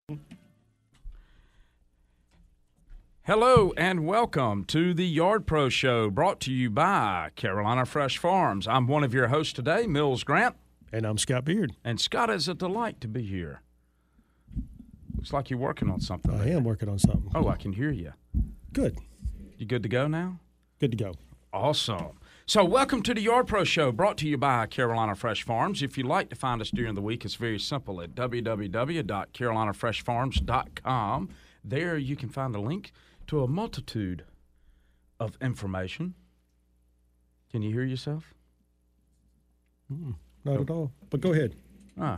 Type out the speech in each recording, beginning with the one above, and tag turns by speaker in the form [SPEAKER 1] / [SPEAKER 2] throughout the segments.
[SPEAKER 1] Hello and welcome to the Yard Pro Show, brought to you by Carolina Fresh Farms. I'm one of your hosts today, Mills Grant.
[SPEAKER 2] And I'm Scott Beard.
[SPEAKER 1] And Scott, it's a delight to be here. Looks like you're working on something.
[SPEAKER 2] I am working on something.
[SPEAKER 1] Oh, I can hear you.
[SPEAKER 2] Good.
[SPEAKER 1] You good to go now?
[SPEAKER 2] Good to go.
[SPEAKER 1] Awesome. So welcome to the Yard Pro Show, brought to you by Carolina Fresh Farms. If you'd like to find us during the week, it's very simple at www.carolinafreshfarms.com. There you can find a link to a multitude of information. Can you hear yourself?
[SPEAKER 2] Not at all. But go ahead.
[SPEAKER 1] Ah.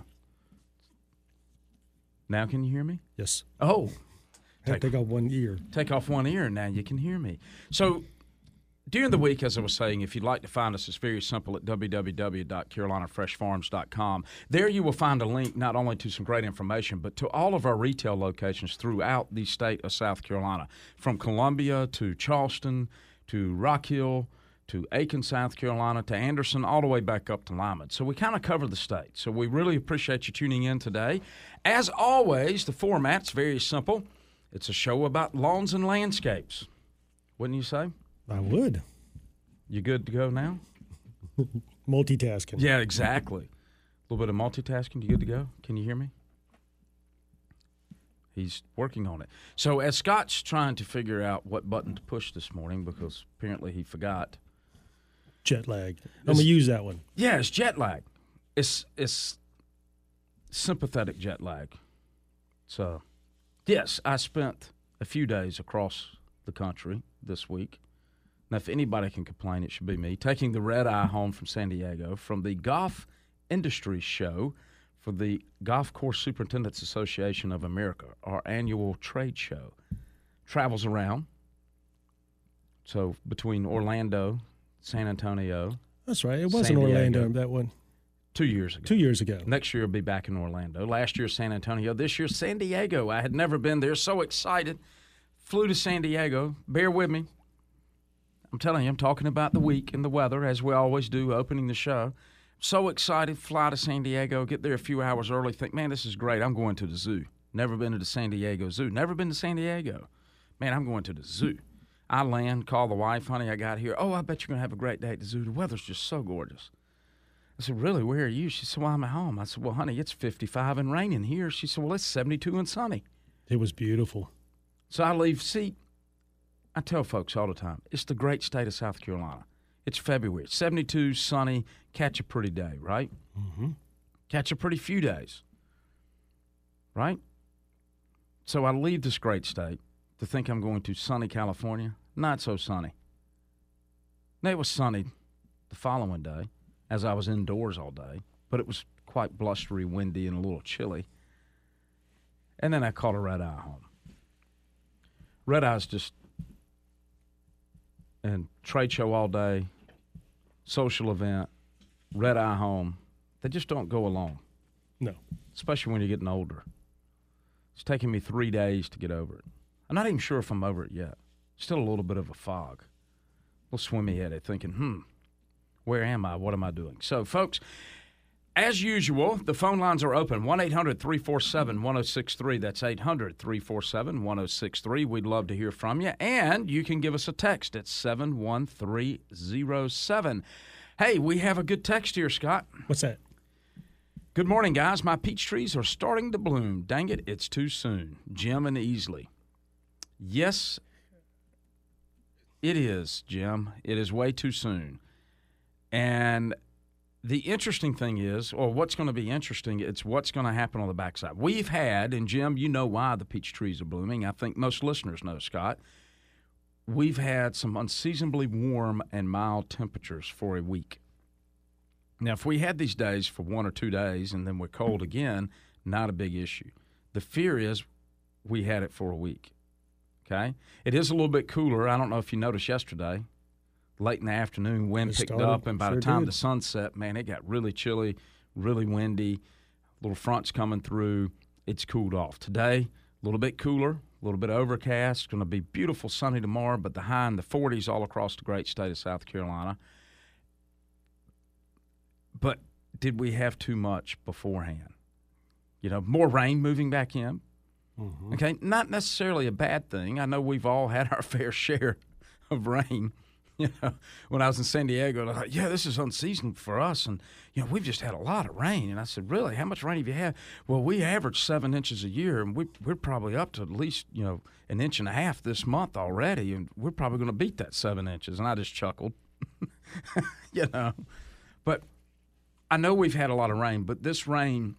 [SPEAKER 1] Now can you hear me?
[SPEAKER 2] Yes.
[SPEAKER 1] Oh.
[SPEAKER 2] Take off one ear.
[SPEAKER 1] Take off one ear, and now you can hear me. So during the week, as I was saying, if you'd like to find us, it's very simple at www.carolinafreshfarms.com. There you will find a link not only to some great information, but to all of our retail locations throughout the state of South Carolina, from Columbia to Charleston to Rock Hill to Aiken, South Carolina, to Anderson, all the way back up to Lyman. So we kind of cover the state. So we really appreciate you tuning in today. As always, the format's very simple. It's a show about lawns and landscapes. Wouldn't you say?
[SPEAKER 2] I would.
[SPEAKER 1] You good to go now?
[SPEAKER 2] Multitasking.
[SPEAKER 1] Yeah, exactly. A little bit of multitasking. You good to go? Can you hear me? He's working on it. So as Scott's trying to figure out what button to push this morning, because apparently he forgot.
[SPEAKER 2] Jet lag. I'm going to use that one.
[SPEAKER 1] Yeah, it's jet lag. It's sympathetic jet lag. So, yes, I spent a few days across the country this week. Now, if anybody can complain, it should be me. Taking the red eye home from San Diego from the Golf Industry Show for the Golf Course Superintendents Association of America, our annual trade show. Travels around. So between Orlando, San Antonio.
[SPEAKER 2] That's right. It wasn't Orlando, that one.
[SPEAKER 1] 2 years ago.
[SPEAKER 2] 2 years ago.
[SPEAKER 1] Next year, I'll be back in Orlando. Last year, San Antonio. This year, San Diego. I had never been there. So excited. Flew to San Diego. Bear with me. I'm telling you, I'm talking about the week and the weather, as we always do, opening the show. So excited, fly to San Diego, get there a few hours early, think, man, this is great. I'm going to the zoo. Never been to the San Diego Zoo. Never been to San Diego. Man, I'm going to the zoo. I land, call the wife, honey, I got here. Oh, I bet you're going to have a great day at the zoo. The weather's just so gorgeous. I said, really, where are you? She said, well, I'm at home. I said, well, honey, it's 55 and raining here. She said, well, it's 72 and sunny.
[SPEAKER 2] It was beautiful.
[SPEAKER 1] So I leave. I tell folks all the time, it's the great state of South Carolina. It's February. It's 72, sunny, catch a pretty day, right?
[SPEAKER 2] Mm-hmm.
[SPEAKER 1] Catch a pretty few days, right? So I leave this great state to think I'm going to sunny California. Not so sunny. Now, it was sunny the following day as I was indoors all day, but it was quite blustery, windy, and a little chilly. And then I caught a red eye home. Red eye's just... and trade show all day, social event, red eye home, they just don't go along.
[SPEAKER 2] No.
[SPEAKER 1] Especially when you're getting older. It's taking me 3 days to get over it. I'm not even sure if I'm over it yet. Still a little bit of a fog. A little swimmy headed, thinking, where am I? What am I doing? So, folks, as usual, the phone lines are open, 1-800-347-1063. That's 800-347-1063. We'd love to hear from you. And you can give us a text at 71307. Hey, we have a good text here, Scott.
[SPEAKER 2] What's that?
[SPEAKER 1] Good morning, guys. My peach trees are starting to bloom. Dang it, it's too soon. Jim and Easley. Yes, it is, Jim. It is way too soon. And the interesting thing is, or what's going to be interesting, it's what's going to happen on the backside. We've had, and Jim, you know why the peach trees are blooming. I think most listeners know, Scott. We've had some unseasonably warm and mild temperatures for a week. Now, if we had these days for 1 or 2 days and then we're cold again, not a big issue. The fear is we had it for a week, okay? It is a little bit cooler. I don't know if you noticed yesterday. Late in the afternoon, wind picked up, and by the time the sun set, man, it got really chilly, really windy, little fronts coming through. It's cooled off. Today, a little bit cooler, a little bit overcast. It's going to be beautiful sunny tomorrow, but the high in the 40s all across the great state of South Carolina. But did we have too much beforehand? You know, more rain moving back in. Okay, not necessarily a bad thing. I know we've all had our fair share of rain. You know, when I was in San Diego, I was like, yeah, this is unseasonable for us. And, you know, we've just had a lot of rain. And I said, really? How much rain have you had? Well, we average 7 inches a year, and we're probably up to at least, you know, 1.5 inches this month already. And we're probably going to beat that 7 inches. And I just chuckled, you know. But I know we've had a lot of rain, but this rain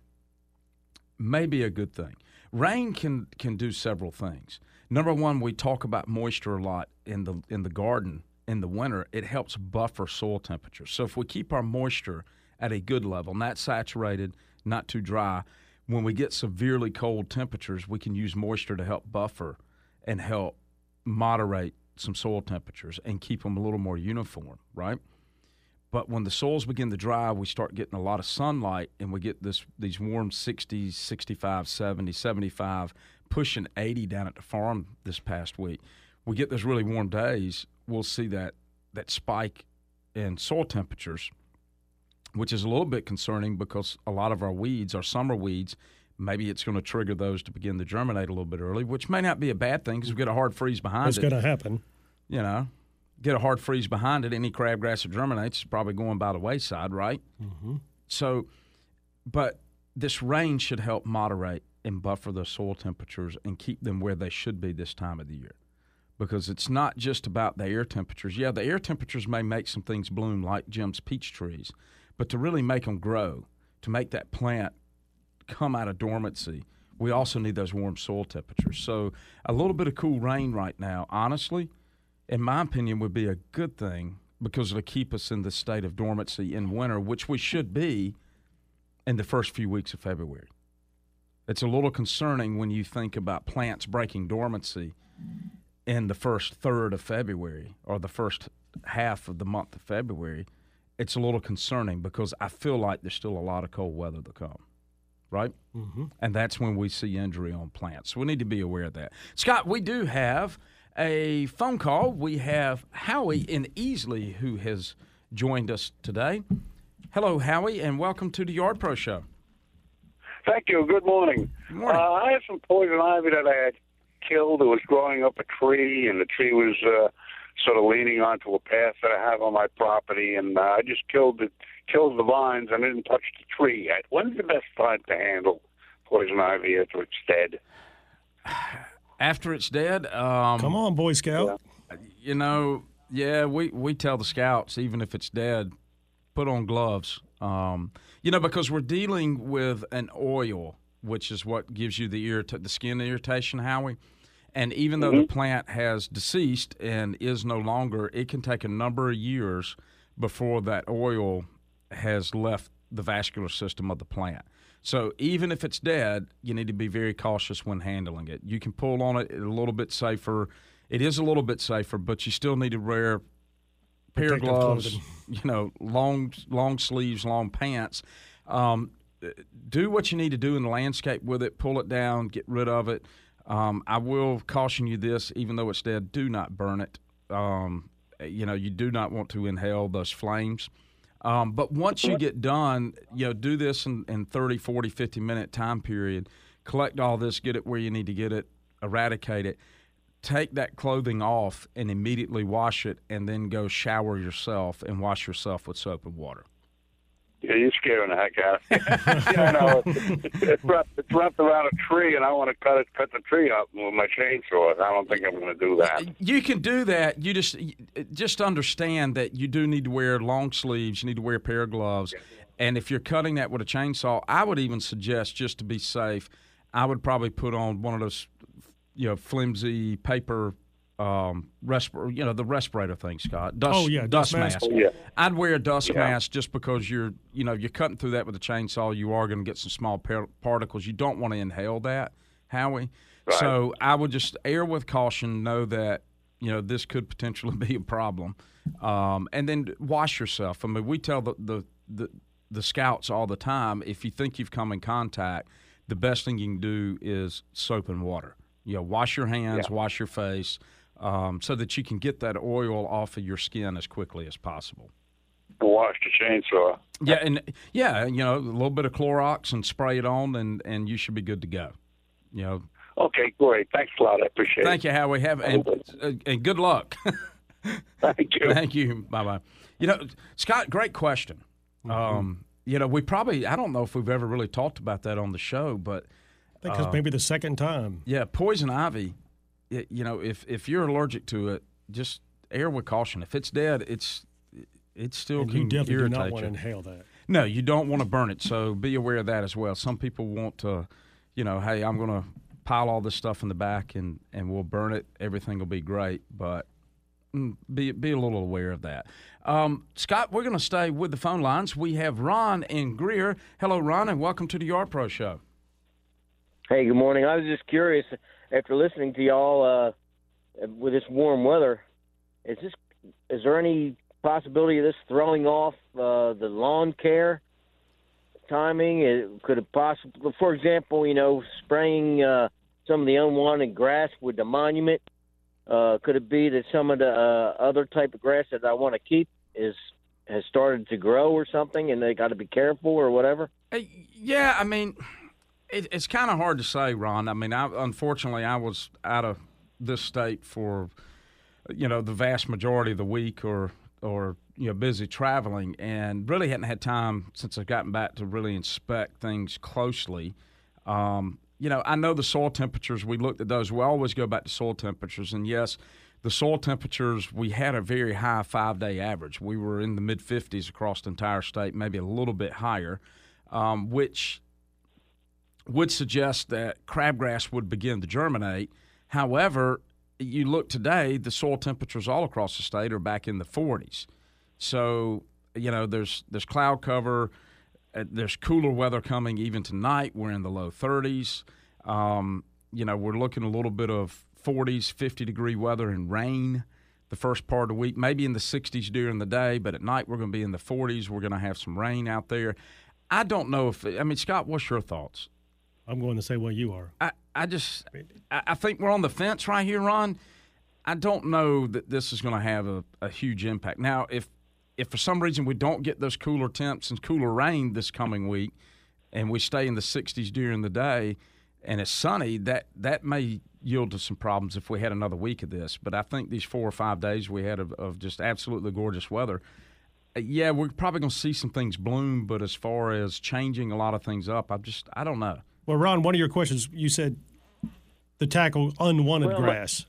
[SPEAKER 1] may be a good thing. Rain can do several things. Number one, we talk about moisture a lot in the garden. In the winter, it helps buffer soil temperature. So if we keep our moisture at a good level, not saturated, not too dry, when we get severely cold temperatures, we can use moisture to help buffer and help moderate some soil temperatures and keep them a little more uniform, right? But when the soils begin to dry, we start getting a lot of sunlight, and we get these warm 60s, 65, 70, 75, pushing 80 down at the farm this past week. We get those really warm days, we'll see that spike in soil temperatures, which is a little bit concerning because a lot of our weeds, our summer weeds, maybe it's going to trigger those to begin to germinate a little bit early, which may not be a bad thing because we get a hard freeze behind it.
[SPEAKER 2] It's going to happen.
[SPEAKER 1] You know, get a hard freeze behind it, any crabgrass that germinates is probably going by the wayside, right? Mm-hmm. So, but this rain should help moderate and buffer the soil temperatures and keep them where they should be this time of the year. Because it's not just about the air temperatures. Yeah, the air temperatures may make some things bloom like Jim's peach trees, but to really make them grow, to make that plant come out of dormancy, we also need those warm soil temperatures. So a little bit of cool rain right now, honestly, in my opinion, would be a good thing because it'll keep us in the state of dormancy in winter, which we should be in the first few weeks of February. It's a little concerning when you think about plants breaking dormancy in the first third of February or the first half of the month of February. It's a little concerning because I feel like there's still a lot of cold weather to come, right? Mm-hmm. And that's when we see injury on plants. So we need to be aware of that. Scott, we do have a phone call. We have Howie in Easley who has joined us today. Hello, Howie, and welcome to the Yard Pro Show.
[SPEAKER 3] Thank you. Good morning.
[SPEAKER 1] Good morning.
[SPEAKER 3] I had some poison ivy that I had killed. It was growing up a tree, and the tree was sort of leaning onto a path that I have on my property, and I just killed the vines and didn't touch the tree yet. When's the best time to handle poison ivy after it's dead?
[SPEAKER 1] After it's dead?
[SPEAKER 2] Come on, Boy Scout.
[SPEAKER 1] You know, yeah, we tell the scouts, even if it's dead, put on gloves. You know, because we're dealing with an oil, which is what gives you the skin irritation, Howie. And even though the plant has deceased and is no longer, it can take a number of years before that oil has left the vascular system of the plant. So even if it's dead, you need to be very cautious when handling it. You can pull on it a little bit safer. It is a little bit safer, but you still need to wear pair of gloves, you know, long sleeves, long pants. Do what you need to do in the landscape with it. Pull it down, get rid of it. I will caution you this, even though it's dead, do not burn it. You know, you do not want to inhale those flames. But once you get done, you know, do this in 30, 40, 50-minute time period. Collect all this, get it where you need to get it, eradicate it. Take that clothing off and immediately wash it, and then go shower yourself and wash yourself with soap and water.
[SPEAKER 3] Yeah, you're scaring the heck out of me. Yeah, I know. It's wrapped around a tree, and I want to cut the tree up with my chainsaw. I don't think I'm going to do that.
[SPEAKER 1] You can do that. You just understand that you do need to wear long sleeves. You need to wear a pair of gloves. And if you're cutting that with a chainsaw, I would even suggest, just to be safe, I would probably put on one of those, you know, flimsy paper the respirator thing, Scott. Dust mask.
[SPEAKER 3] Oh, yeah.
[SPEAKER 1] I'd wear a dust mask just because you're cutting through that with a chainsaw. You are going to get some small particles. You don't want to inhale that, Howie. Right. So I would just err with caution. Know that this could potentially be a problem, and then wash yourself. I mean, we tell the scouts all the time, if you think you've come in contact, the best thing you can do is soap and water. Wash your hands, wash your face. So that you can get that oil off of your skin as quickly as possible.
[SPEAKER 3] Wash the chainsaw.
[SPEAKER 1] Yeah, a little bit of Clorox and spray it on, and you should be good to go.
[SPEAKER 3] Okay, great. Thanks a lot. I appreciate
[SPEAKER 1] Thank you, Howie. And good luck.
[SPEAKER 3] it. Thank you.
[SPEAKER 1] Thank you. Bye-bye. Scott, great question. We probably, I don't know if we've ever really talked about that on the show, but
[SPEAKER 2] I think it's maybe the second time.
[SPEAKER 1] yeah, poison ivy, if you're allergic to it, just err with caution. If it's dead, it still
[SPEAKER 2] And
[SPEAKER 1] can
[SPEAKER 2] you definitely do
[SPEAKER 1] irritate
[SPEAKER 2] not want to
[SPEAKER 1] you.
[SPEAKER 2] inhale that.
[SPEAKER 1] No, you don't want to burn it, so be aware of that as well. Some people want to, hey, I'm going to pile all this stuff in the back and we'll burn it. Everything will be great, but be a little aware of that. Scott, we're going to stay with the phone lines. We have Ron in Greer. Hello, Ron, and welcome to the Yard Pro Show.
[SPEAKER 4] Hey, good morning. I was just curious, after listening to y'all with this warm weather, is there any possibility of this throwing off the lawn care timing? Could it possibly, for example, spraying some of the unwanted grass with the monument? Could it be that some of the other type of grass that I want to keep has started to grow or something, and they got to be careful or whatever?
[SPEAKER 1] Yeah, I mean, it's kind of hard to say, Ron. I mean, unfortunately, I was out of this state for, the vast majority of the week or busy traveling, and really hadn't had time since I've gotten back to really inspect things closely. I know the soil temperatures, we looked at those. We always go back to soil temperatures, and yes, the soil temperatures, we had a very high 5-day average. We were in the mid-50s across the entire state, maybe a little bit higher, which would suggest that crabgrass would begin to germinate. However, you look today, the soil temperatures all across the state are back in the 40s. So, there's cloud cover. There's cooler weather coming even tonight. We're in the low 30s. We're looking a little bit of 40s, 50-degree weather and rain the first part of the week, maybe in the 60s during the day, but at night we're going to be in the 40s. We're going to have some rain out there. I don't know Scott, what's your thoughts?
[SPEAKER 2] I'm going to say what you are.
[SPEAKER 1] I think we're on the fence right here, Ron. I don't know that this is going to have a huge impact. Now, if for some reason we don't get those cooler temps and cooler rain this coming week and we stay in the 60s during the day and it's sunny, that may yield to some problems if we had another week of this. But I think these 4 or 5 days we had of just absolutely gorgeous weather, we're probably going to see some things bloom, but as far as changing a lot of things up, I don't know.
[SPEAKER 2] Well, Ron, one of your questions, you said the tackle unwanted grass.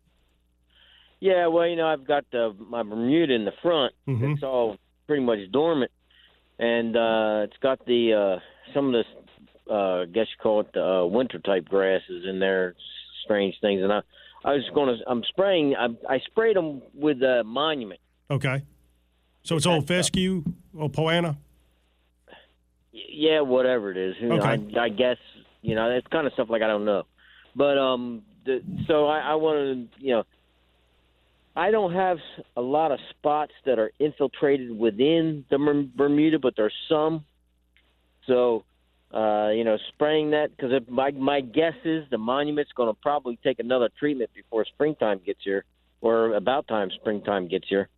[SPEAKER 4] Yeah, well, I've got my Bermuda in the front.
[SPEAKER 2] Mm-hmm.
[SPEAKER 4] It's all pretty much dormant, and it's got some of this, I guess you call it the winter type grasses in there, strange things. And I'm spraying. I sprayed them with Monument.
[SPEAKER 2] Okay, so it's old fescue, old Poana.
[SPEAKER 4] Yeah, whatever it is.
[SPEAKER 2] Okay.
[SPEAKER 4] I guess it's kind of stuff like I don't know, but so I want to I don't have a lot of spots that are infiltrated within the Bermuda, but there's some. So, spraying that, because my guess is the Monument's going to probably take another treatment before springtime gets here, or about time springtime gets here.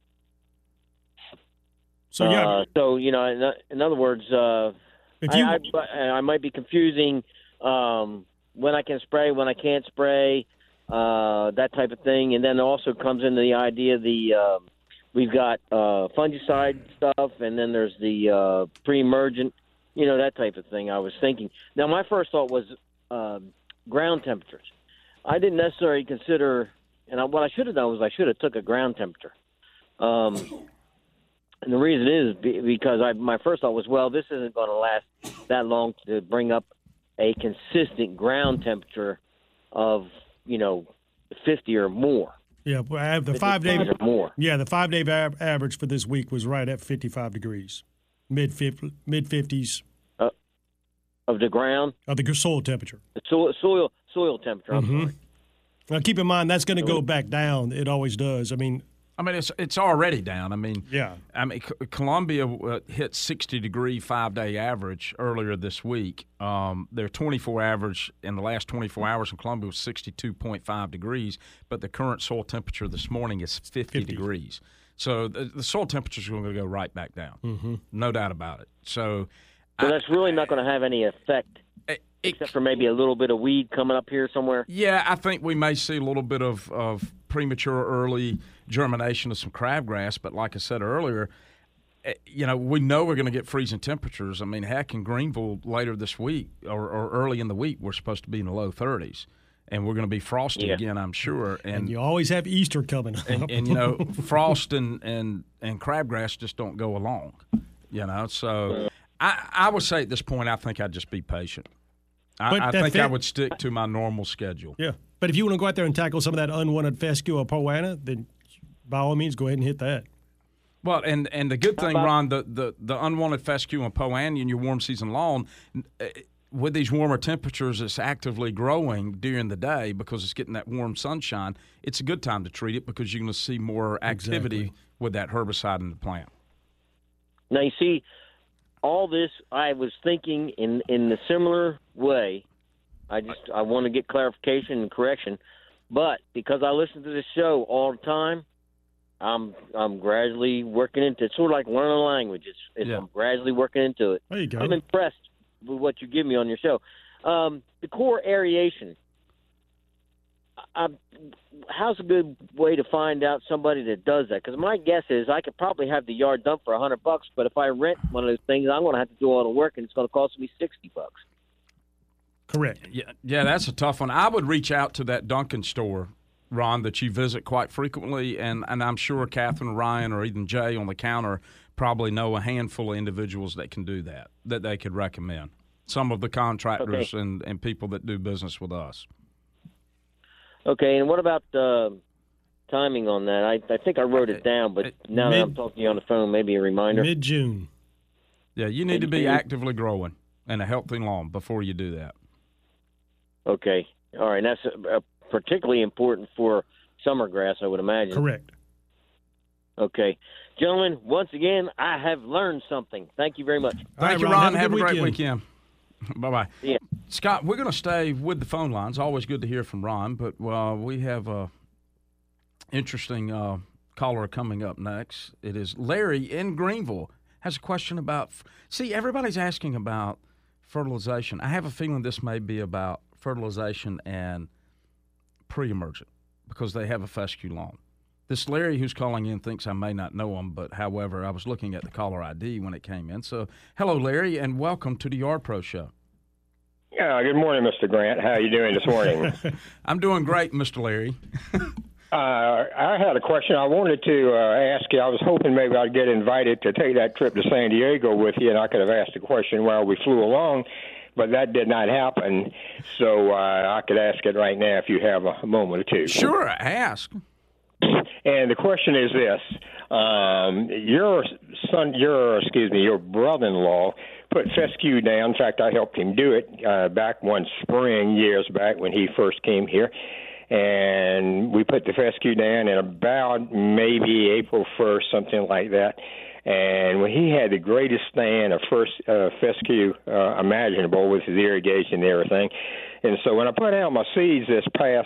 [SPEAKER 2] So, yeah.
[SPEAKER 4] In other words, I might be confusing when I can spray, when I can't spray. That type of thing, and then it also comes into the idea we've got fungicide stuff, and then there's the pre-emergent, that type of thing. I was thinking. Now, my first thought was ground temperatures. I didn't necessarily consider, and what I should have done was I should have took a ground temperature. And the reason is because my first thought was, well, this isn't going to last that long to bring up a consistent ground temperature of 50 or more.
[SPEAKER 2] Yeah, the 5-day
[SPEAKER 4] or more.
[SPEAKER 2] Yeah, the 5-day average for this week was right at 55 degrees, mid 50s
[SPEAKER 4] of the ground.
[SPEAKER 2] Of the soil temperature.
[SPEAKER 4] The soil temperature. I'm sorry.
[SPEAKER 2] Now, keep in mind that's going to go back down. It always does. I mean,
[SPEAKER 1] it's already down.
[SPEAKER 2] Yeah.
[SPEAKER 1] Columbia hit 60-degree 5-day average earlier this week. Their 24 average in the last 24 hours in Columbia was 62.5 degrees, but the current soil temperature this morning is 50 degrees. So the soil temperature is going to go right back down. Mm-hmm. No doubt about it. So
[SPEAKER 4] that's really not going to have any effect except for maybe a little bit of weed coming up here somewhere?
[SPEAKER 1] Yeah, I think we may see a little bit of premature early germination of some crabgrass, but like I said earlier, we know we're going to get freezing temperatures. I mean, heck, in Greenville later this week or early in the week, we're supposed to be in the low 30s. And we're going to be frosty again, I'm sure.
[SPEAKER 2] And you always have Easter coming up.
[SPEAKER 1] And frost and crabgrass just don't go along, So I would say at this point, I think I'd just be patient. I think I would stick to my normal schedule.
[SPEAKER 2] Yeah. But if you want to go out there and tackle some of that unwanted fescue or poana, then by all means, go ahead and hit that.
[SPEAKER 1] Well, and the good thing, Ron, the unwanted fescue and poana in your warm season lawn, with these warmer temperatures, it's actively growing during the day because it's getting that warm sunshine. It's a good time to treat it because you're going to see more activity with that herbicide in the plant.
[SPEAKER 4] Now, you see, all this, I was thinking in the similar way. I want to get clarification and correction. But because I listen to this show all the time, I'm gradually working into it. It's sort of like learning a language. I'm gradually working into it.
[SPEAKER 2] There you go.
[SPEAKER 4] I'm impressed with what you give me on your show. The core aeration, how's a good way to find out somebody that does that? Because my guess is I could probably have the yard done for $100, but if I rent one of those things, I'm going to have to do all the work, and it's going to cost me $60.
[SPEAKER 2] Correct.
[SPEAKER 1] Yeah, that's a tough one. I would reach out to that Dunkin' store, Ron, that you visit quite frequently, and I'm sure Catherine, Ryan, or even Jay on the counter probably know a handful of individuals that can do that they could recommend. Some of the contractors and people that do business with us. Okay,
[SPEAKER 4] and what about timing on that? I think I wrote it down, but now that I'm talking to you on the phone, maybe a reminder.
[SPEAKER 2] Mid-June.
[SPEAKER 1] Yeah, you need to be actively growing and a healthy lawn before you do that.
[SPEAKER 4] Okay. All right, that's particularly important for summer grass, I would imagine.
[SPEAKER 2] Correct.
[SPEAKER 4] Okay. Gentlemen, once again, I have learned something. Thank you very much.
[SPEAKER 1] Thank you, Ron. Have a great weekend. Bye-bye.
[SPEAKER 4] Yeah.
[SPEAKER 1] Scott, we're going to stay with the phone lines. Always good to hear from Ron, but we have an interesting caller coming up next. It is Larry in Greenville. Has a question about – everybody's asking about fertilization. I have a feeling this may be about fertilization and pre-emergent because they have a fescue lawn. This Larry who's calling in thinks I may not know him, but however, I was looking at the caller ID when it came in. So, hello, Larry, and welcome to the Yard Pro Show.
[SPEAKER 5] Yeah, good morning, Mr. Grant. How are you doing this morning?
[SPEAKER 1] I'm doing great, Mr. Larry.
[SPEAKER 5] I had a question I wanted to ask you. I was hoping maybe I'd get invited to take that trip to San Diego with you, and I could have asked a question while we flew along, but that did not happen. So I could ask it right now if you have a moment or two.
[SPEAKER 1] Sure, ask.
[SPEAKER 5] And the question is this: your brother-in-law put fescue down. In fact, I helped him do it back one spring years back when he first came here. And we put the fescue down in about maybe April 1st, something like that. And when he had the greatest stand of fescue imaginable with his irrigation and everything. And so when I put out my seeds this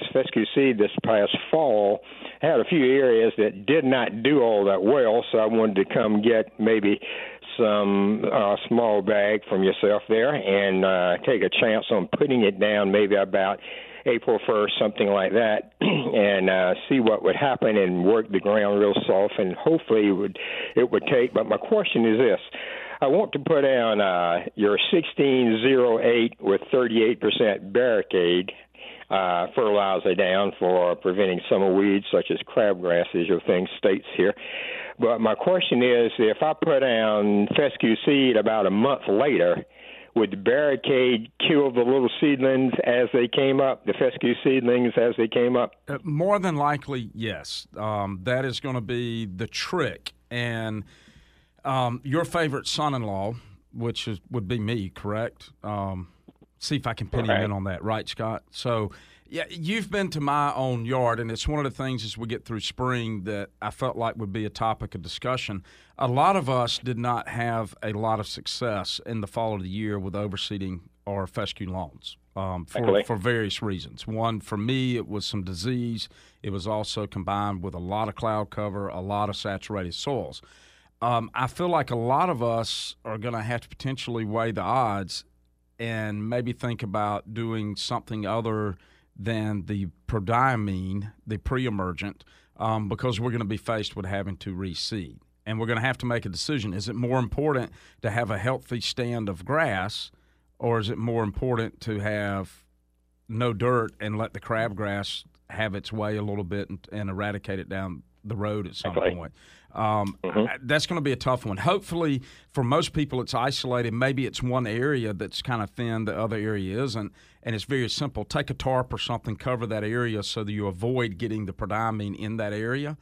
[SPEAKER 5] past fall, I had a few areas that did not do all that well, so I wanted to come get maybe some small bag from yourself there and take a chance on putting it down maybe about April 1st, something like that, and see what would happen and work the ground real soft, and hopefully it would take. But my question is this. I want to put down your 1608 with 38% barricade fertilizer down for preventing summer weeds such as crabgrass, as your thing states here. But my question is, if I put down fescue seed about a month later, would the barricade kill the little seedlings as they came up, the fescue seedlings as they came up?
[SPEAKER 1] More than likely, yes. That is going to be the trick. And your favorite son-in-law, which would be me, correct? See if I can pin him in on that. Right, Scott? So, yeah, you've been to my own yard, and it's one of the things as we get through spring that I felt like would be a topic of discussion. A lot of us did not have a lot of success in the fall of the year with overseeding our fescue lawns for various reasons. One, for me, it was some disease. It was also combined with a lot of cloud cover, a lot of saturated soils. I feel like a lot of us are going to have to potentially weigh the odds and maybe think about doing something other than the prodiamine, the pre-emergent, because we're going to be faced with having to reseed. And we're going to have to make a decision. Is it more important to have a healthy stand of grass, or is it more important to have no dirt and let the crabgrass have its way a little bit and eradicate it down the road at some point? That's going to be a tough one. Hopefully, for most people, it's isolated. Maybe it's one area that's kind of thin, the other area isn't, and it's very simple. Take a tarp or something, cover that area so that you avoid getting the prodiamine in that area.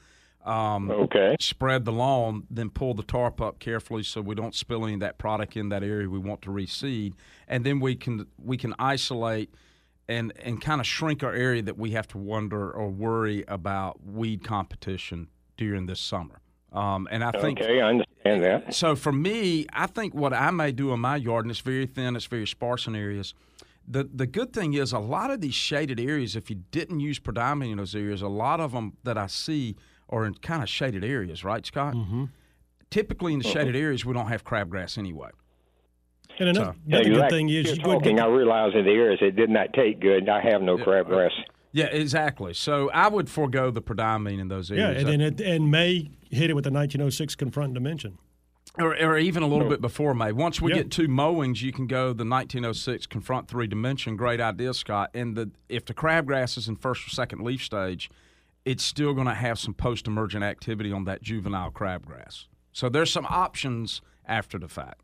[SPEAKER 1] Spread the lawn, then pull the tarp up carefully so we don't spill any of that product in that area we want to reseed, and then we can isolate and kind of shrink our area that we have to wonder or worry about weed competition during this summer. And I think
[SPEAKER 5] I understand that.
[SPEAKER 1] So for me, I think what I may do in my yard, and it's very thin, it's very sparse in areas. The good thing is a lot of these shaded areas, if you didn't use prodiamine in those areas, a lot of them that I see are in kind of shaded areas, right, Scott?
[SPEAKER 2] Mm-hmm.
[SPEAKER 1] Typically in the shaded areas, we don't have crabgrass anyway.
[SPEAKER 2] And another good thing is
[SPEAKER 5] I realize in the areas it did not take good. I have no crabgrass.
[SPEAKER 1] Yeah, exactly. So I would forego the prodiamine in those areas.
[SPEAKER 2] Yeah, and May hit it with the 1906 Confront Dimension.
[SPEAKER 1] Or even a little bit before May. Once we get 2 mowings, you can go the 1906 Confront 3 Dimension. Great idea, Scott. And if the crabgrass is in first or second leaf stage, it's still going to have some post-emergent activity on that juvenile crabgrass. So there's some options after the fact.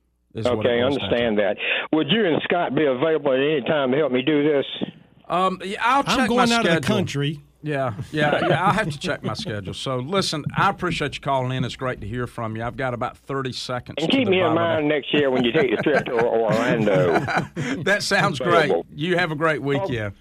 [SPEAKER 5] Okay, I understand that. Would you and Scott be available at any time to help me do this?
[SPEAKER 1] I'll check my schedule.
[SPEAKER 2] I'm going out of the country.
[SPEAKER 1] Yeah, I'll have to check my schedule. So, listen, I appreciate you calling in. It's great to hear from you. I've got about 30 seconds.
[SPEAKER 5] And keep me in mind next year when you take the trip to Orlando.
[SPEAKER 1] That sounds great. You have a great weekend.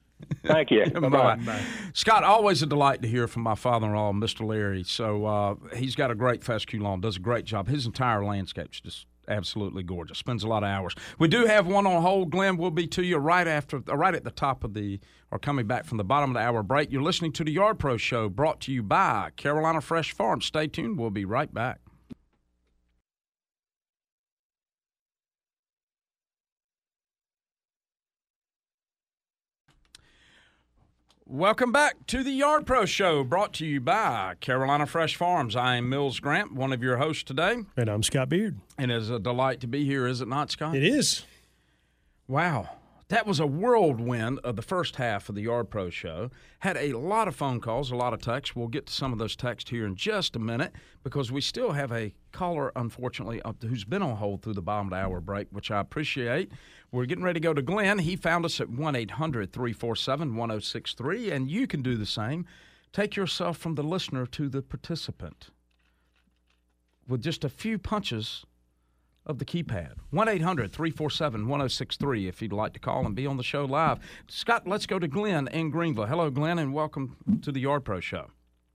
[SPEAKER 5] Thank you.
[SPEAKER 1] Bye-bye. Scott, always a delight to hear from my father-in-law, Mr. Larry. So he's got a great fescue lawn, does a great job. His entire landscape's just absolutely gorgeous. Spends a lot of hours. We do have one on hold. Glenn will be to you right at the top of coming back from the bottom of the hour break. You're listening to the Yard Pro Show, brought to you by Carolina Fresh Farms. Stay tuned. We'll be right back. Welcome back to the Yard Pro Show, brought to you by Carolina Fresh Farms. I am Mills Grant, one of your hosts today.
[SPEAKER 2] And I'm Scott Beard.
[SPEAKER 1] And it's a delight to be here, is it not, Scott?
[SPEAKER 2] It is.
[SPEAKER 1] Wow. That was a whirlwind of the first half of the Yard Pro Show. Had a lot of phone calls, a lot of texts. We'll get to some of those texts here in just a minute because we still have a caller, unfortunately, who's been on hold through the bottom of the hour break, which I appreciate. We're getting ready to go to Glenn. He found us at 1-800-347-1063, and you can do the same. Take yourself from the listener to the participant with just a few punches of the keypad. 1-800-347-1063 if you'd like to call and be on the show live. Scott, let's go to Glenn in Greenville. Hello, Glenn, and welcome to the Yard Pro Show.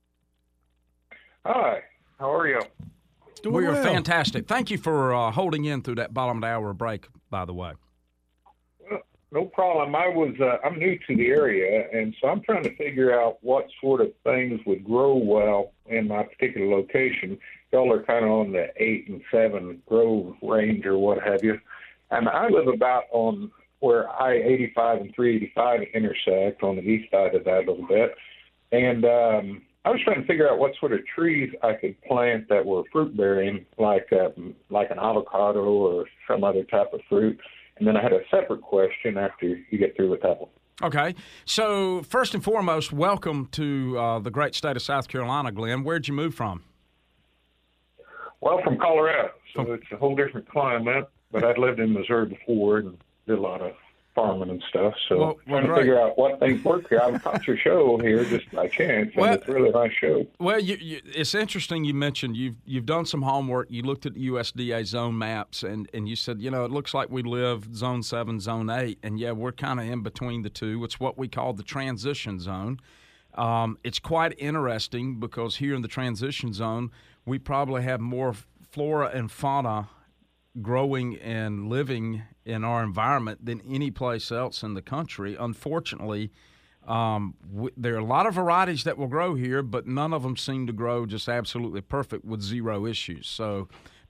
[SPEAKER 3] Hi, how are you?
[SPEAKER 1] We are fantastic. Thank you for holding in through that bottom of the hour break, by the way.
[SPEAKER 3] No problem. I'm new to the area, and so I'm trying to figure out what sort of things would grow well in my particular location. Y'all are kind of on the 8 and 7 grow range or what have you. And I live about on where I-85 and 385 intersect on the east side of that a little bit. And I was trying to figure out what sort of trees I could plant that were fruit-bearing, like an avocado or some other type of fruit. And then I had a separate question after you get through with that one.
[SPEAKER 1] Okay. So first and foremost, welcome to the great state of South Carolina, Glenn. Where'd you move from?
[SPEAKER 3] Well, from Colorado. So it's a whole different climate. But I'd lived in Missouri before and did a lot of farming and stuff. So trying to figure out what things work here. I caught your show here just by chance, and it's a really nice show.
[SPEAKER 1] Well, it's interesting you mentioned you've done some homework. You looked at the USDA zone maps, and you said, it looks like we live Zone 7, Zone 8, and, we're kind of in between the two. It's what we call the transition zone. It's quite interesting because here in the transition zone, we probably have more flora and fauna growing and living in our environment than any place else in the country. Unfortunately, there are a lot of varieties that will grow here, but none of them seem to grow just absolutely perfect with zero issues. So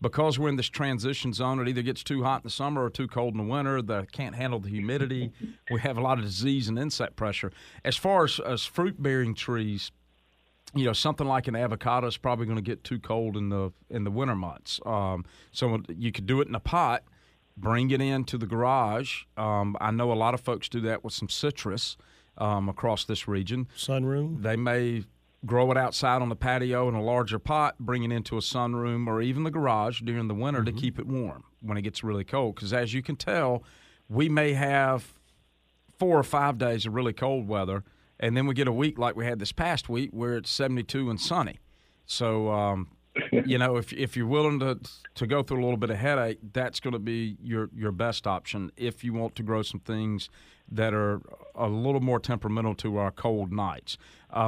[SPEAKER 1] because we're in this transition zone, it either gets too hot in the summer or too cold in the winter. They can't handle the humidity. We have a lot of disease and insect pressure. As far as fruit-bearing trees, something like an avocado is probably going to get too cold in the winter months. So you could do it in a pot, bring it into the garage. I know a lot of folks do that with some citrus across this region.
[SPEAKER 2] Sunroom?
[SPEAKER 1] They may grow it outside on the patio in a larger pot, bring it into a sunroom or even the garage during the winter to keep it warm when it gets really cold. Because as you can tell, we may have 4 or 5 days of really cold weather, and then we get a week like we had this past week where it's 72 and sunny. So, if you're willing to go through a little bit of headache, that's going to be your best option if you want to grow some things that are a little more temperamental to our cold nights.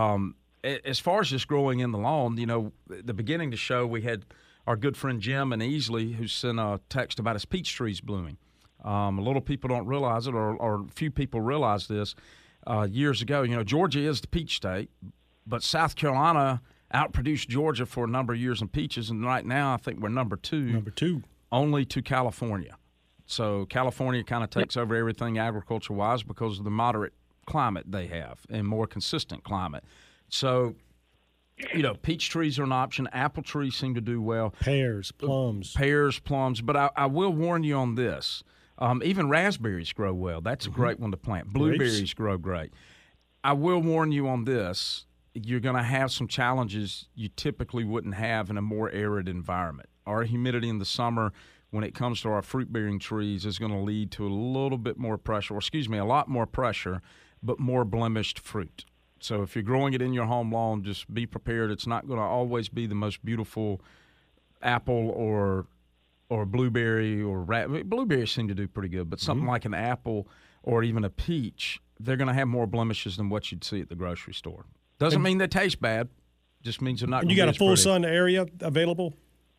[SPEAKER 1] As far as just growing in the lawn, at the beginning of the show, we had our good friend Jim in Easley who sent a text about his peach trees blooming. A little people don't realize it, or few people realize this. Years ago, Georgia is the peach state, but South Carolina outproduced Georgia for a number of years in peaches, and right now I think we're number two, only to California. So California kind of takes over everything agriculture-wise because of the moderate climate they have and more consistent climate. So, peach trees are an option. Apple trees seem to do well.
[SPEAKER 2] Pears, plums.
[SPEAKER 1] But I will warn you on this. Even raspberries grow well. That's a great one to plant. Blueberries grow great. I will warn you on this. You're going to have some challenges you typically wouldn't have in a more arid environment. Our humidity in the summer when it comes to our fruit-bearing trees is going to lead to a little bit more pressure, a lot more pressure, but more blemished fruit. So if you're growing it in your home lawn, just be prepared. It's not going to always be the most beautiful apple or blueberry or blueberries seem to do pretty good, but something like an apple or even a peach, they're going to have more blemishes than what you'd see at the grocery store. Doesn't mean they taste bad. Just means they're not.
[SPEAKER 2] And you got a full sun area available?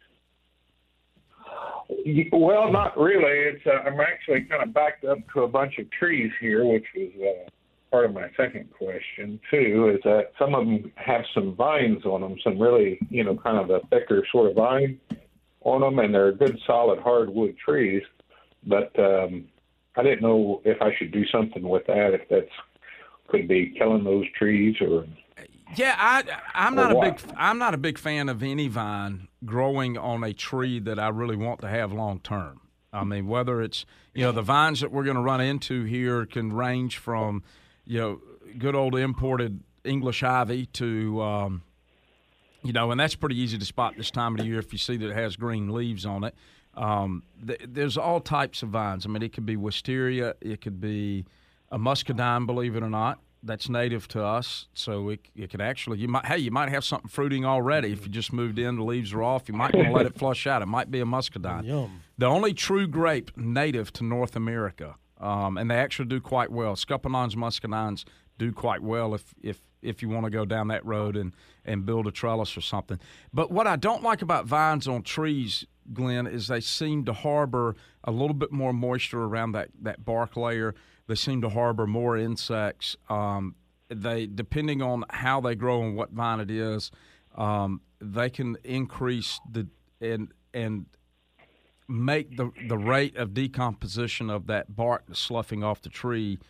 [SPEAKER 3] Well, not really. It's I'm actually kind of backed up to a bunch of trees here, which was part of my second question too. Is that some of them have some vines on them, some really kind of a thicker sort of vine on them, and they're good, solid hardwood trees. But I didn't know if I should do something with that, if that's could be killing those trees or.
[SPEAKER 1] Yeah, I'm not a big fan of any vine growing on a tree that I really want to have long term. I mean, whether it's the vines that we're going to run into here can range from good old imported English ivy to and that's pretty easy to spot this time of the year if you see that it has green leaves on it. There's all types of vines. I mean, it could be wisteria, it could be a muscadine, believe it or not. That's native to us, so it could actually you might have something fruiting already if you just moved in. The leaves are off. You might want to let it flush out. It might be a muscadine.
[SPEAKER 2] Yum.
[SPEAKER 1] The only true grape native to North America, and they actually do quite well. Scuppernong's muscadines do quite well if you want to go down that road and build a trellis or something. But what I don't like about vines on trees, Glenn, is they seem to harbor a little bit more moisture around that bark layer. They seem to harbor more insects. They, depending on how they grow and what vine it is, they can increase and make the rate of decomposition of that bark that's sloughing off the tree.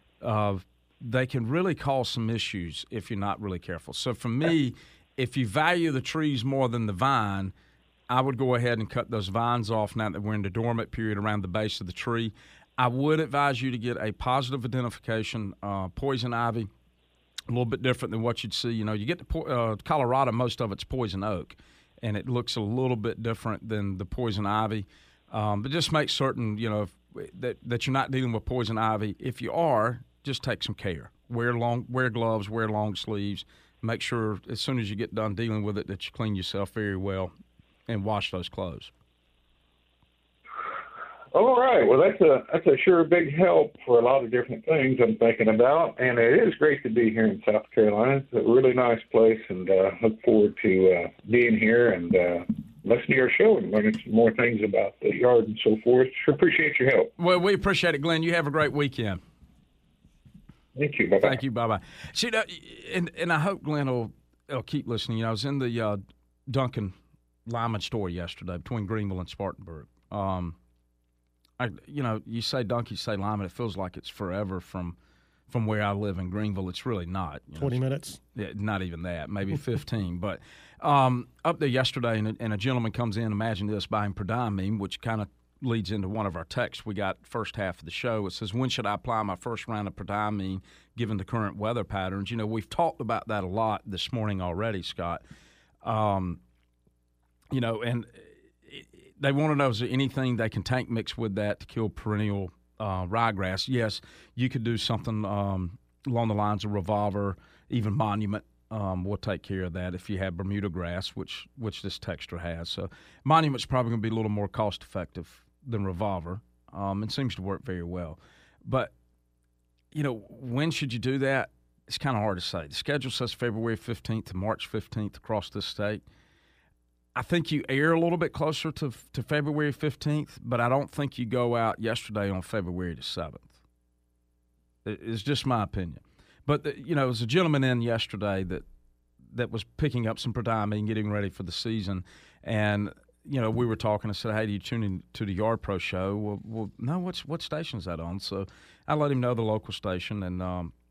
[SPEAKER 1] They can really cause some issues if you're not really careful. So for me, if you value the trees more than the vine, I would go ahead and cut those vines off now that we're in the dormant period around the base of the tree. I would advise you to get a positive identification, poison ivy, a little bit different than what you'd see. You get to Colorado, most of it's poison oak, and it looks a little bit different than the poison ivy. But just make certain, that you're not dealing with poison ivy. If you are, just take some care. Wear gloves, wear long sleeves. Make sure as soon as you get done dealing with it that you clean yourself very well and wash those clothes.
[SPEAKER 3] All right. Well, that's a sure big help for a lot of different things I'm thinking about, and it is great to be here in South Carolina. It's a really nice place, and look forward to being here and listening to your show and learning some more things about the yard and so forth. Sure appreciate your help.
[SPEAKER 1] Well, we appreciate it, Glenn. You have a great weekend.
[SPEAKER 3] Thank you. Bye-bye.
[SPEAKER 1] Thank you. Bye-bye. See, and I hope Glenn will keep listening. I was in the Duncan lineman story yesterday between Greenville and Spartanburg. You say donkey, say lineman. It feels like it's forever from where I live in Greenville. It's really not.
[SPEAKER 2] 20 minutes?
[SPEAKER 1] Yeah, not even that, maybe 15. But up there yesterday, and a gentleman comes in, imagine this, buying Prodamine, which kind of leads into one of our texts we got first half of the show. It says, when should I apply my first round of Prodamine given the current weather patterns? We've talked about that a lot this morning already, Scott. And they want to know, is there anything they can tank mix with that to kill perennial ryegrass? Yes, you could do something along the lines of Revolver, even Monument. We'll take care of that if you have Bermuda grass, which this texture has. So Monument's probably going to be a little more cost-effective than Revolver. It seems to work very well. But, when should you do that? It's kind of hard to say. The schedule says February 15th to March 15th across this state. I think you err a little bit closer to February 15th, but I don't think you go out yesterday on February the 7th. It's just my opinion. But, there was a gentleman in yesterday that was picking up some Prodamine, getting ready for the season, and, we were talking. I said, hey, do you tune in to the Yard Pro show? Well, no, what station is that on? So I let him know the local station, and,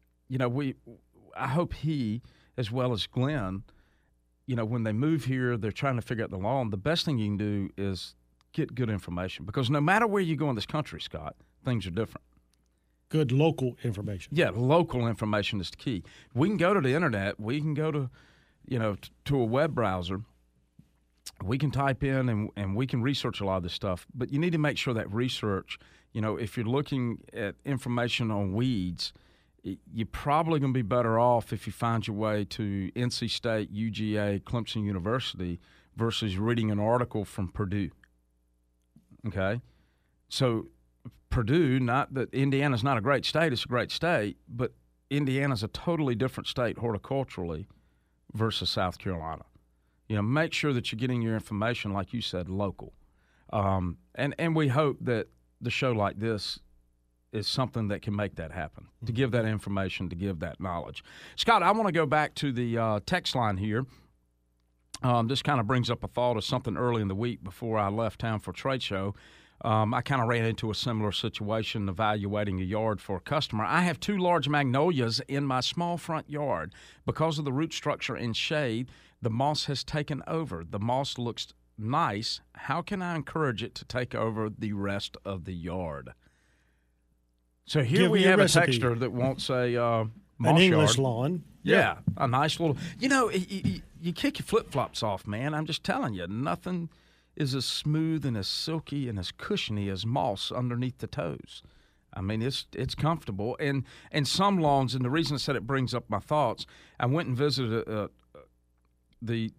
[SPEAKER 1] I hope he, as well as Glenn, when they move here, they're trying to figure out the law, and the best thing you can do is get good information, because no matter where you go in this country, Scott, things are different.
[SPEAKER 2] Good local information.
[SPEAKER 1] Yeah, local information is the key. We can go to the internet. We can go to, to a web browser. We can type in and we can research a lot of this stuff. But you need to make sure that research, if you're looking at information on weeds, you're probably going to be better off if you find your way to NC State, UGA, Clemson University versus reading an article from Purdue. Okay? So Purdue, not that Indiana's not a great state, it's a great state, but Indiana's a totally different state horticulturally versus South Carolina. Make sure that you're getting your information, like you said, local. And we hope that the show like this is something that can make that happen, to give that information, to give that knowledge. Scott, I want to go back to the text line here. This kind of brings up a thought of something early in the week before I left town for a trade show. I kind of ran into a similar situation evaluating a yard for a customer. I have 2 large magnolias in my small front yard. Because of the root structure and shade, the moss has taken over. The moss looks nice. How can I encourage it to take over the rest of the yard? So here we have a texter that wants a moss
[SPEAKER 2] an English
[SPEAKER 1] yard.
[SPEAKER 2] Lawn.
[SPEAKER 1] Yeah, a nice little. You kick your flip-flops off, man. I'm just telling you, nothing is as smooth and as silky and as cushiony as moss underneath the toes. I mean, it's comfortable. And some lawns, and the reason I said it brings up my thoughts, I went and visited the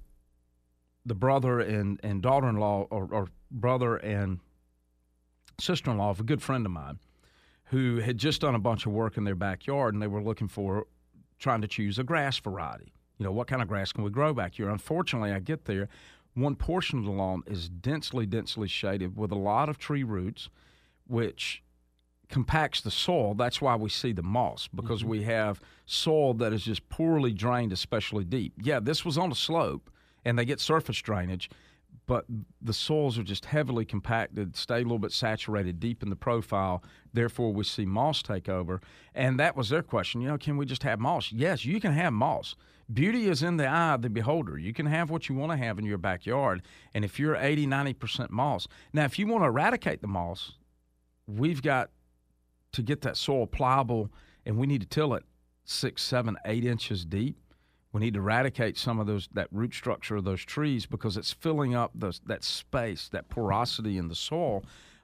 [SPEAKER 1] brother and daughter-in-law or brother and sister-in-law of a good friend of mine who had just done a bunch of work in their backyard, and they were trying to choose a grass variety. What kind of grass can we grow back here? Unfortunately, I get there. One portion of the lawn is densely shaded with a lot of tree roots, which compacts the soil. That's why we see the moss, because we have soil that is just poorly drained, especially deep. Yeah, this was on a slope, and they get surface drainage, but the soils are just heavily compacted, stay a little bit saturated deep in the profile. Therefore, we see moss take over. And that was their question. Can we just have moss? Yes, you can have moss. Beauty is in the eye of the beholder. You can have what you want to have in your backyard. And if you're 80, 90% moss. Now, if you want to eradicate the moss, we've got to get that soil pliable, and we need to till it 6, 7, 8 inches deep. We need to eradicate some of that root structure of those trees because it's filling up that space, that porosity in the soil.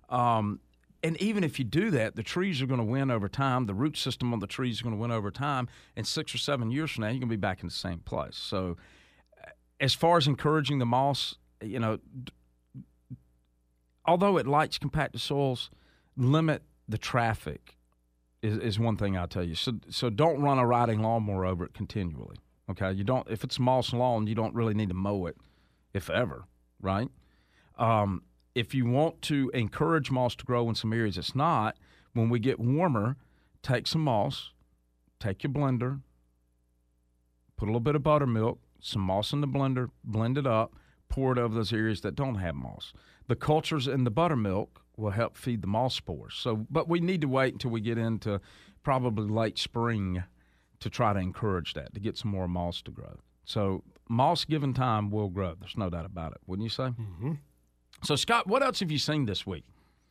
[SPEAKER 1] And even if you do that, the trees are going to win over time. The root system on the trees is going to win over time. And 6 or 7 years from now, you're going to be back in the same place. So as far as encouraging the moss, although it likes compacted soils, limit the traffic is one thing I'll tell you. So don't run a riding lawnmower over it continually. Okay, if it's moss lawn, you don't really need to mow it, if ever, right? If you want to encourage moss to grow in some areas it's not, when we get warmer, take some moss, take your blender, put a little bit of buttermilk, some moss in the blender, blend it up, pour it over those areas that don't have moss. The cultures in the buttermilk will help feed the moss spores. So, but we need to wait until we get into probably late spring to try to encourage that, to get some more moss to grow. So moss, given time, will grow. There's no doubt about it, wouldn't you say?
[SPEAKER 2] Mm-hmm.
[SPEAKER 1] So, Scott, what else have you seen this week?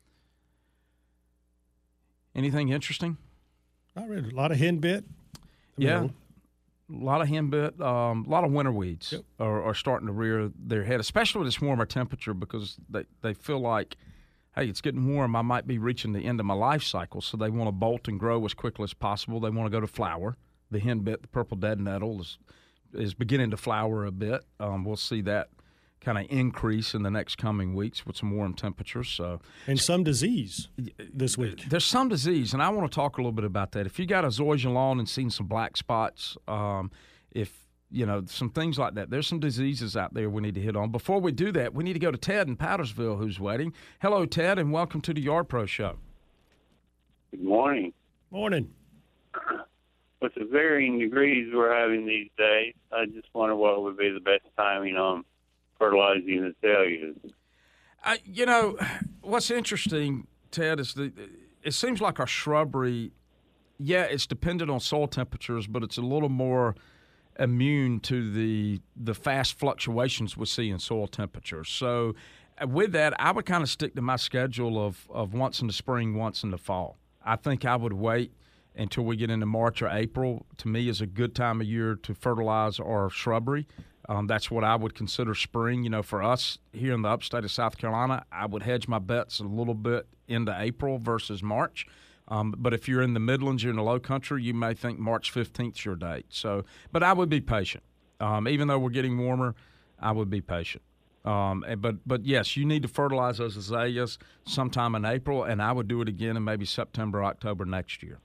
[SPEAKER 1] Anything interesting?
[SPEAKER 2] Not really. A lot of henbit.
[SPEAKER 1] Yeah. A lot of henbit, a lot of winter weeds
[SPEAKER 2] Yep.
[SPEAKER 1] are starting to rear their head, especially with this warmer temperature, because they feel like, hey, it's getting warm. I might be reaching the end of my life cycle, so they want to bolt and grow as quickly as possible. They want to go to flower. The henbit, the purple dead nettle, is beginning to flower a bit. We'll see that kind of increase in the next coming weeks with some warm temperatures. So,
[SPEAKER 2] and some disease this week.
[SPEAKER 1] There's some disease, and I want to talk a little bit about that. If you got a zoysia lawn and seen some black spots, if you know some things like that, there's some diseases out there we need to hit on. Before we do that, we need to go to Ted in Powdersville, who's waiting. Hello, Ted, and welcome to the Yard Pro Show.
[SPEAKER 3] Good morning.
[SPEAKER 2] Morning.
[SPEAKER 3] With the varying degrees we're having these days, I just wonder what would be the best timing on fertilizing azaleas.
[SPEAKER 1] You know, what's interesting, Ted, is it seems like our shrubbery, yeah, it's dependent on soil temperatures, but it's a little more immune to the fast fluctuations we see in soil temperatures. So with that, I would kind of stick to my schedule of once in the spring, once in the fall. I think I would wait until we get into March or April. To me, is a good time of year to fertilize our shrubbery. That's what I would consider spring. You know, for us here in the upstate of South Carolina, I would hedge my bets a little bit into April versus March. But if you're in the Midlands, you're in the Low Country, you may think March 15th is your date. So, but I would be patient. Even though we're getting warmer, I would be patient. But yes, you need to fertilize those azaleas sometime in April, and I would do it again in maybe September, October next year.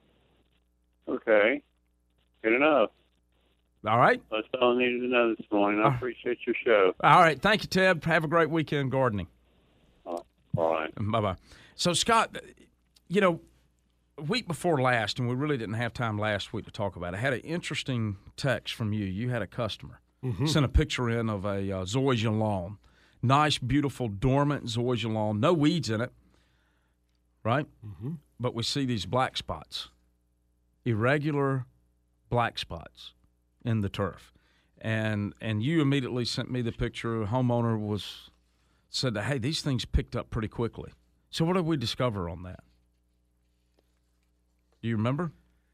[SPEAKER 3] Okay. Good enough.
[SPEAKER 1] All right.
[SPEAKER 3] That's all I needed to know this morning. I appreciate your show.
[SPEAKER 1] All right. Thank you, Ted. Have a great weekend gardening.
[SPEAKER 3] All right.
[SPEAKER 1] Bye-bye. So, Scott, you know, week before last, and we really didn't have time last week to talk about it, I had an interesting text from you. You had a customer sent a picture in of a zoysia lawn. Nice, beautiful, dormant zoysia lawn. No weeds in it, right? Mm-hmm. But we see these black spots, irregular black spots in the turf. And you immediately sent me the picture. A homeowner said that, hey, these things picked up pretty quickly. So what did we discover on that? Do you remember?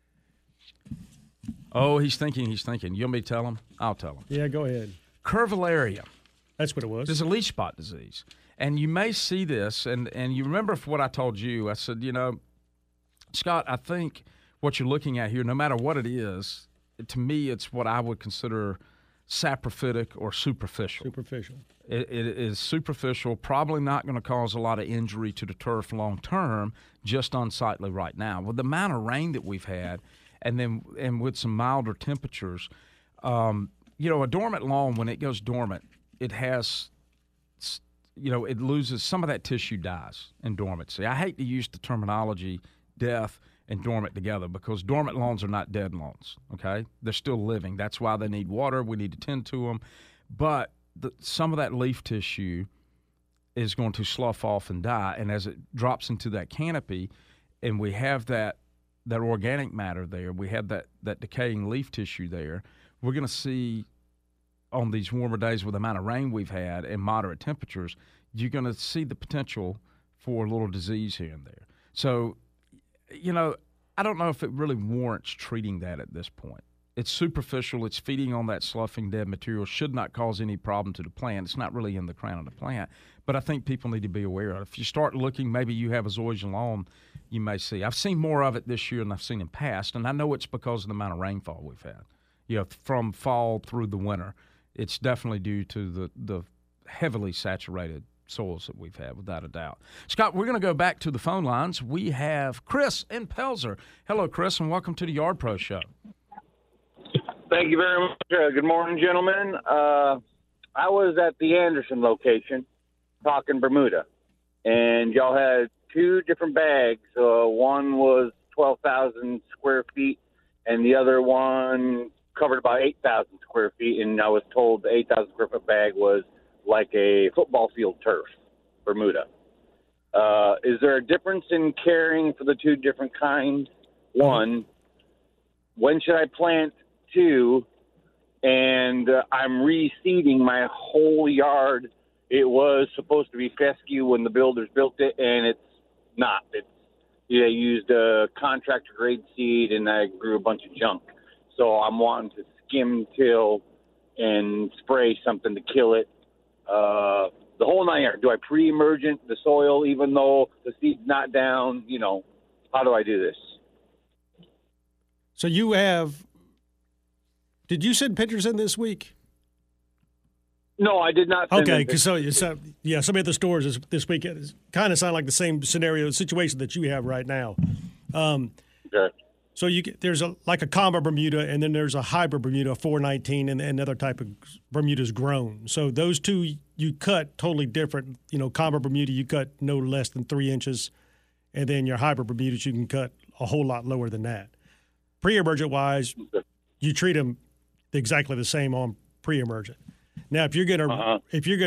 [SPEAKER 1] Oh, he's thinking. You want me to tell him? I'll tell him.
[SPEAKER 2] Yeah, go ahead.
[SPEAKER 1] Curvularia.
[SPEAKER 2] That's what it was.
[SPEAKER 1] There's a leaf spot disease. And you may see this, and you remember what I told you. I said, you know, Scott, I think what you're looking at here, no matter what it is, to me it's what I would consider saprophytic or superficial.
[SPEAKER 2] Superficial.
[SPEAKER 1] It is superficial, probably not going to cause a lot of injury to the turf long term, just unsightly right now. With the amount of rain that we've had, and with some milder temperatures, you know, a dormant lawn, when it goes dormant, it has, you know, it loses some of that tissue, dies in dormancy. I hate to use the terminology death and dormant together, because dormant lawns are not dead lawns, okay? They're still living. That's why they need water. We need to tend to them. But some of that leaf tissue is going to slough off and die, and as it drops into that canopy and we have that organic matter there, we have that decaying leaf tissue there, we're going to see on these warmer days with the amount of rain we've had and moderate temperatures, you're going to see the potential for a little disease here and there. So, you know, I don't know if it really warrants treating that at this point. It's superficial. It's feeding on that sloughing dead material. Should not cause any problem to the plant. It's not really in the crown of the plant. But I think people need to be aware of it. If you start looking, maybe you have a zoysia lawn, you may see. I've seen more of it this year than I've seen in past, and I know it's because of the amount of rainfall we've had. You know, from fall through the winter. It's definitely due to the heavily saturated soils that we've had, without a doubt. Scott, we're going to go back to the phone lines. We have Chris in Pelzer. Hello, Chris, and welcome to the Yard Pro Show.
[SPEAKER 6] Thank you very much. Good morning, gentlemen. I was at the Anderson location talking Bermuda, and y'all had two different bags. One was 12,000 square feet, and the other one covered about 8,000 square feet, and I was told the 8,000 square foot bag was like a football field turf, Bermuda. Is there a difference in caring for the two different kinds? One, when should I plant? Two, and I'm reseeding my whole yard. It was supposed to be fescue when the builders built it, and it's not. They used a contractor grade seed, and I grew a bunch of junk. So I'm wanting to skim till and spray something to kill it. The whole 9 yards. Do I pre-emergent the soil even though the seed's not down? How do I do this?
[SPEAKER 2] So did you send pictures in this week?
[SPEAKER 6] No, I did not.
[SPEAKER 2] Okay, because somebody at the stores this week kind of sound like the same situation that you have right now.
[SPEAKER 6] Okay.
[SPEAKER 2] So there's a combo Bermuda, and then there's a hybrid Bermuda, 419, and another type of Bermuda's grown. So those two you cut totally different. Combo Bermuda you cut no less than 3 inches, and then your hybrid Bermudas you can cut a whole lot lower than that. Pre-emergent wise, you treat them exactly the same on pre-emergent. Now, if you're gonna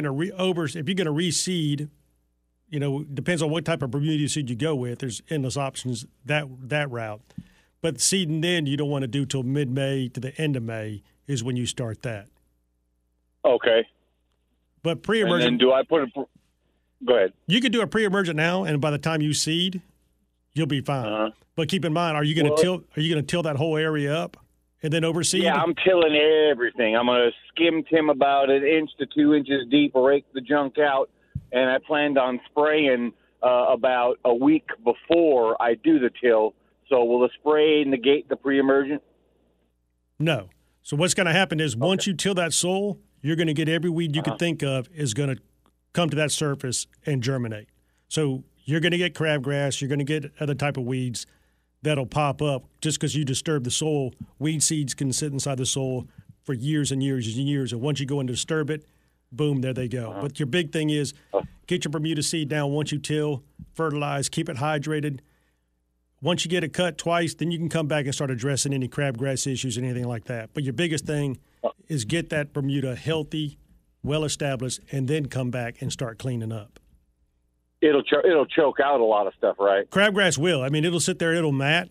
[SPEAKER 2] reseed, depends on what type of Bermuda seed you go with. There's endless options that route. But seeding then you don't want to do till mid-May to the end of May is when you start that.
[SPEAKER 6] Okay.
[SPEAKER 2] But pre-emergent.
[SPEAKER 6] And then do I put Go ahead.
[SPEAKER 2] You could do a pre-emergent now, and by the time you seed, you'll be fine. But keep in mind, are you going to till that whole area up and then overseed?
[SPEAKER 6] Yeah, I'm tilling everything. I'm going to skim Tim about 1 inch to 2 inches deep, rake the junk out, and I planned on spraying about a week before I do the till. So will the spray negate the pre-emergent?
[SPEAKER 2] No. So what's going to happen is once you till that soil, you're going to get every weed you could think of is going to come to that surface and germinate. So you're going to get crabgrass. You're going to get other type of weeds that'll pop up just because you disturb the soil. Weed seeds can sit inside the soil for years and years and years. And once you go and disturb it, boom, there they go. But your big thing is get your Bermuda seed down once you till, fertilize, keep it hydrated. Once you get it cut twice, then you can come back and start addressing any crabgrass issues and anything like that. But your biggest thing is get that Bermuda healthy, well-established, and then come back and start cleaning up.
[SPEAKER 6] It'll choke out a lot of stuff, right?
[SPEAKER 2] Crabgrass will. I mean, it'll sit there, it'll mat.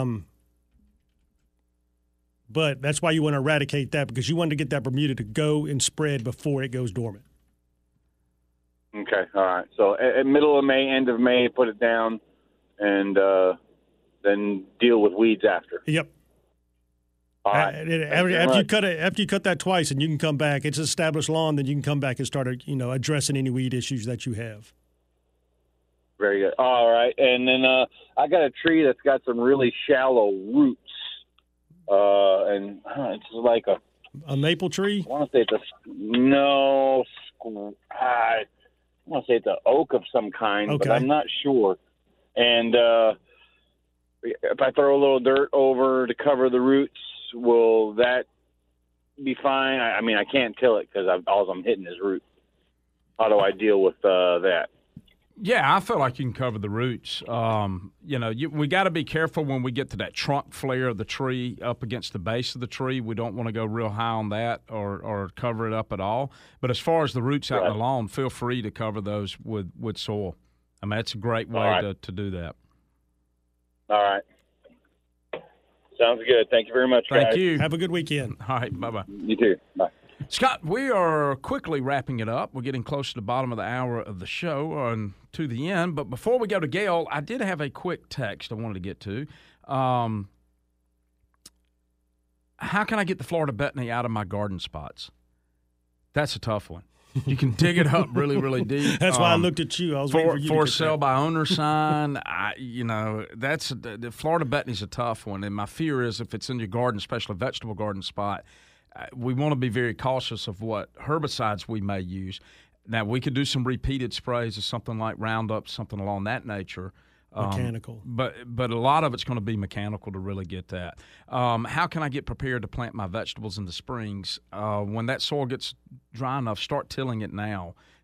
[SPEAKER 2] But that's why you want to eradicate that, because you want to get that Bermuda to go and spread before it goes dormant.
[SPEAKER 6] Okay, all right. So at middle of May, end of May, put it down, and then deal with weeds after.
[SPEAKER 2] Yep.
[SPEAKER 6] All right.
[SPEAKER 2] After you cut that twice, and you can come back, it's established lawn. Then you can come back and start, addressing any weed issues that you have.
[SPEAKER 6] Very good. All right, and then I got a tree that's got some really shallow roots, and it's like
[SPEAKER 2] a maple tree.
[SPEAKER 6] I want to say it's I want to say it's an oak of some kind,
[SPEAKER 2] okay,
[SPEAKER 6] but I'm not sure. And if I throw a little dirt over to cover the roots, will that be fine? I mean, I can't till it because all I'm hitting is root. How do I deal with that?
[SPEAKER 1] Yeah, I feel like you can cover the roots. We got to be careful when we get to that trunk flare of the tree up against the base of the tree. We don't want to go real high on that or cover it up at all. But as far as the roots out in the lawn, feel free to cover those with soil. I mean, that's a great way to do that.
[SPEAKER 6] All right. Sounds good. Thank you very much, guys.
[SPEAKER 1] Thank you.
[SPEAKER 2] Have a good weekend.
[SPEAKER 1] All right, bye-bye.
[SPEAKER 6] You too. Bye.
[SPEAKER 1] Scott, we are quickly wrapping it up. We're getting close to the bottom of the hour of the show and to the end. But before we go to Gail, I did have a quick text I wanted to get to. How can I get the Florida Bethany out of my garden spots? That's a tough one. You can dig it up really, really deep.
[SPEAKER 2] That's why I looked at you. I was waiting for you
[SPEAKER 1] for
[SPEAKER 2] to
[SPEAKER 1] sale by owner sign. The Florida Bethany's a tough one, and my fear is if it's in your garden, especially a vegetable garden spot, we want to be very cautious of what herbicides we may use. Now, we could do some repeated sprays of something like Roundup, something along that nature.
[SPEAKER 2] Mechanical.
[SPEAKER 1] But a lot of it's going to be mechanical to really get that. How can I get prepared to plant my vegetables in the springs? When that soil gets dry enough, start tilling it now.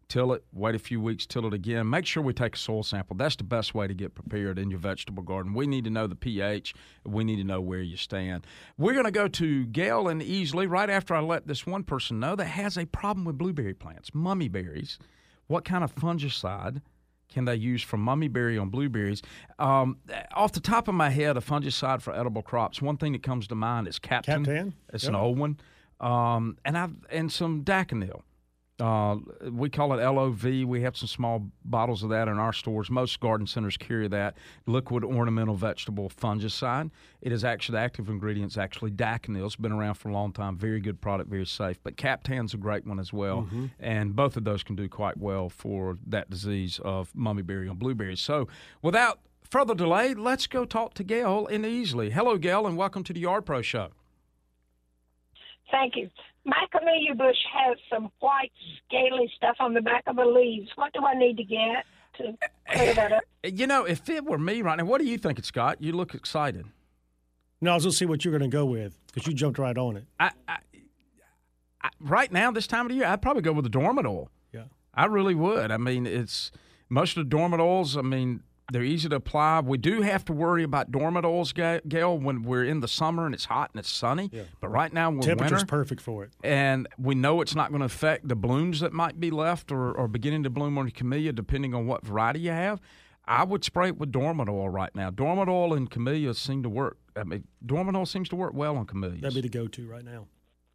[SPEAKER 1] till it, wait a few weeks, till it again. Make sure we take a soil sample. That's the best way to get prepared in your vegetable garden. We need to know the pH. We need to know where you stand. We're going to go to Gail and Easley right after I let this one person know that has a problem with blueberry plants, mummy berries. What kind of fungicide can they use for mummy berry on blueberries? Off the top of my head, a fungicide for edible crops, one thing that comes to mind is Captan. It's an old one. And some Daconil. We call it LOV. We have some small bottles of that in our stores. Most garden centers carry that liquid ornamental vegetable fungicide. It is actually, the active ingredient's actually Daconil. It's been around for a long time. Very good product, very safe. But Captan's a great one as well. And both of those can do quite well for that disease of mummy berry on blueberries. So without further delay, let's go talk to Gail in Easley. Hello, Gail, and welcome to the Yard Pro Show.
[SPEAKER 7] Thank you. My camellia bush has some white, scaly stuff on the back of the leaves. What do I need to get to clear that up?
[SPEAKER 1] You know, if it were me right now, what do you think, Scott? You look excited.
[SPEAKER 2] No, I was going to see what you're going to go with because you jumped right on it.
[SPEAKER 1] I, right now, this time of the year, I'd probably go with the dormant oil.
[SPEAKER 2] Yeah.
[SPEAKER 1] I really would. I mean, it's most of the dormant oils, I mean, they're easy to apply. We do have to worry about dormant oils, Gail, when we're in the summer and it's hot and it's sunny. Yeah. But right now, we're
[SPEAKER 2] temperature's
[SPEAKER 1] winter,
[SPEAKER 2] perfect for it.
[SPEAKER 1] And we know it's not going to affect the blooms that might be left or beginning to bloom on the camellia, depending on what variety you have. I would spray it with dormant oil right now. Dormant oil and camellias seem to work. I mean, dormant oil seems to work well on camellias.
[SPEAKER 2] That'd be the go-to right now.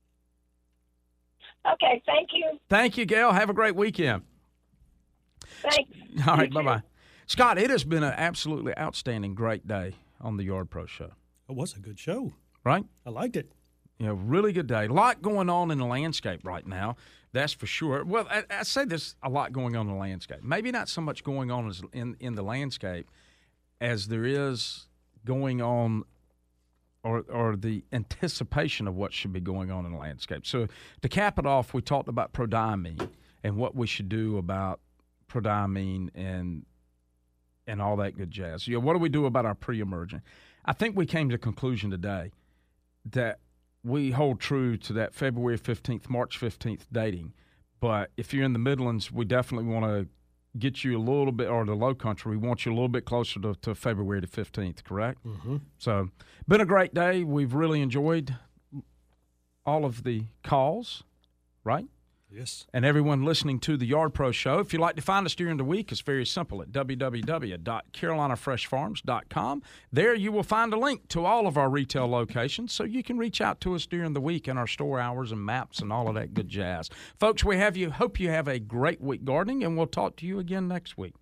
[SPEAKER 7] Okay, thank you.
[SPEAKER 1] Thank you, Gail. Have a great weekend.
[SPEAKER 7] Thanks.
[SPEAKER 1] All right, bye-bye. Scott, it has been an absolutely outstanding, great day on the Yard Pro Show.
[SPEAKER 2] It was a good show.
[SPEAKER 1] Right?
[SPEAKER 2] I liked it.
[SPEAKER 1] You know, really good day. A lot going on in the landscape right now, that's for sure. Well, I say there's a lot going on in the landscape. Maybe not so much going on as in the landscape as there is going on or the anticipation of what should be going on in the landscape. So to cap it off, we talked about prodiamine and what we should do about prodiamine and all that good jazz. You know, what do we do about our pre-emergent? I think we came to the conclusion today that we hold true to that February 15th, March 15th dating. But if you're in the Midlands, we definitely want to get you a little bit, or the low country, we want you a little bit closer to February the 15th, correct? Mm-hmm. So been a great day. We've really enjoyed all of the calls, right?
[SPEAKER 2] Yes.
[SPEAKER 1] And everyone listening to the Yard Pro Show. If you'd like to find us during the week, it's very simple at www.carolinafreshfarms.com. There you will find a link to all of our retail locations so you can reach out to us during the week in our store hours and maps and all of that good jazz. Folks, hope you have a great week gardening, and we'll talk to you again next week.